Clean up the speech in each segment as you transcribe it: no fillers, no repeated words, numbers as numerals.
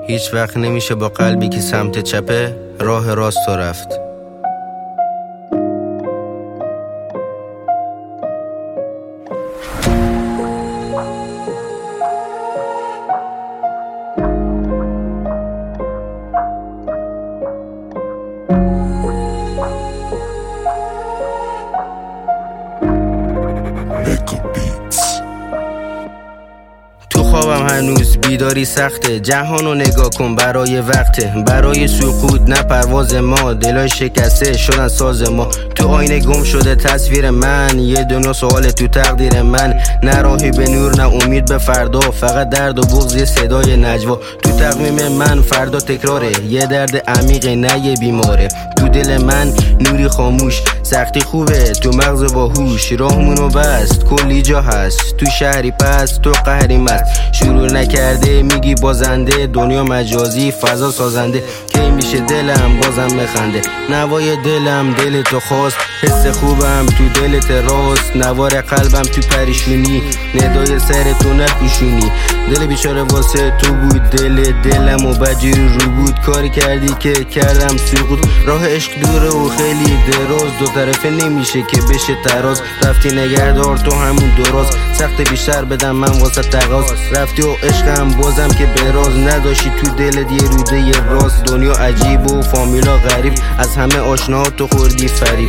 هیچ وقت نمیشه با قلبی که سمت چپه راه راست رو رفت. تو خوابم هنوز بیداری سخته، جهانو نگاه کن برای وقته، برای سقوط نه پرواز ما، دلای شکسته شدن ساز ما. تو آینه گم شده تصویر من، یه دنیا سوال تو تقدیر من، نه راهی به نور نه امید به فردا، فقط درد و بغض یه صدای نجوا. تو تقویم من فردا تکراره، یه درد عمیقه نه یه بیماره. تو دل من نوری خاموش، سختی خوبه تو مغز باهوش، راهمونو بست کلی جا هست، تو شهری پس تو قهری مست. شروع نکرده میگی بازنده، دنیا مجازی فضا سازنده، کی میشه دلم بازم بخنده. نوای دلم دل تو خواست، حس خوبم تو دلت راست، نوار قلبم تو پریشونی، ندای سر تو نپوشونی. دل بیچاره واسه تو بود، دلم و بجیر رو بود، کاری کردی که کردم سقوط. راه عشق دوره و خیلی دراز، دو طرفه نمیشه که بشه تراز. رفتی نگهدار تو همون دراز، سخت بیشتر بدم من واسه تقاض. رفتی و عشقم بازم که براز، نداشتی تو دلت یه روده یه راست. دنیا عجیب و فامیلا غریب، از همه آشنا تو خوردی فریب.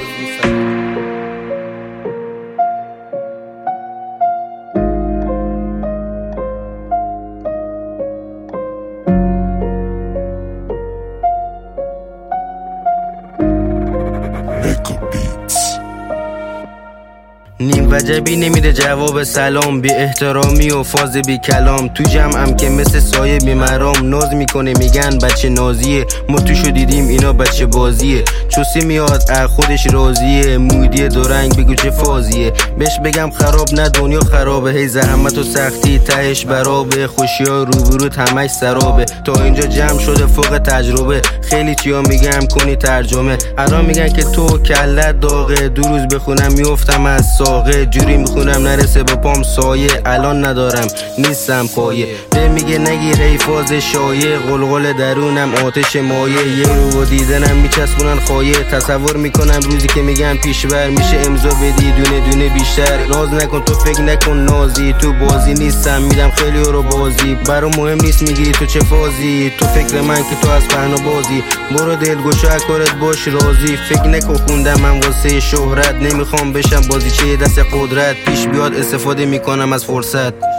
نیم وجبی نمیده جواب سلام، بی احترامی و فاز بی کلام. تو جمعم که مثل سایه بی مرام، ناز میکنه میگن بچه نازیه، ما توشو دیدیم اینا بچه بازیه. چوسی میاد خودش راضیه، مودی دورنگ بگو چه فازیه. بهش بگم خراب نه دنیا خرابه، هی زحمت و سختی تهش برابه، خوشی ها روبروت همش سرابه. تا اینجا جمع شده فوق تجربه، خیلی چیا میگم کنی ترجمه. الان میگن که تو کلت داغه، دو روز بخونم میافتم از ساقه، جوری میخونم نرسه به پام سایه. الان ندارم نیستم پایه، به میگه نگیر ای فاز شایه، قلقل درونم آتش مایه. یه رو و دیدنم میچسبونن خایه، تصور میکنم روزی که میگن پیشبر میشه امضا بدی دونه دونه بیشتر. ناز نکن تو فکر نکن نازی، تو بازی نیستم میدم خیلی رو بازی. برام مهم نیست میگی تو چه فازی، تو فکر من که تو از پهنا بازی. برو دلگوشو کارت باش راضی، فکر نکن خوندم من واسه شهرت، نمیخوام بشم بازیچه دست قدرت. پیش بیاد استفاده میکنم از فرصت.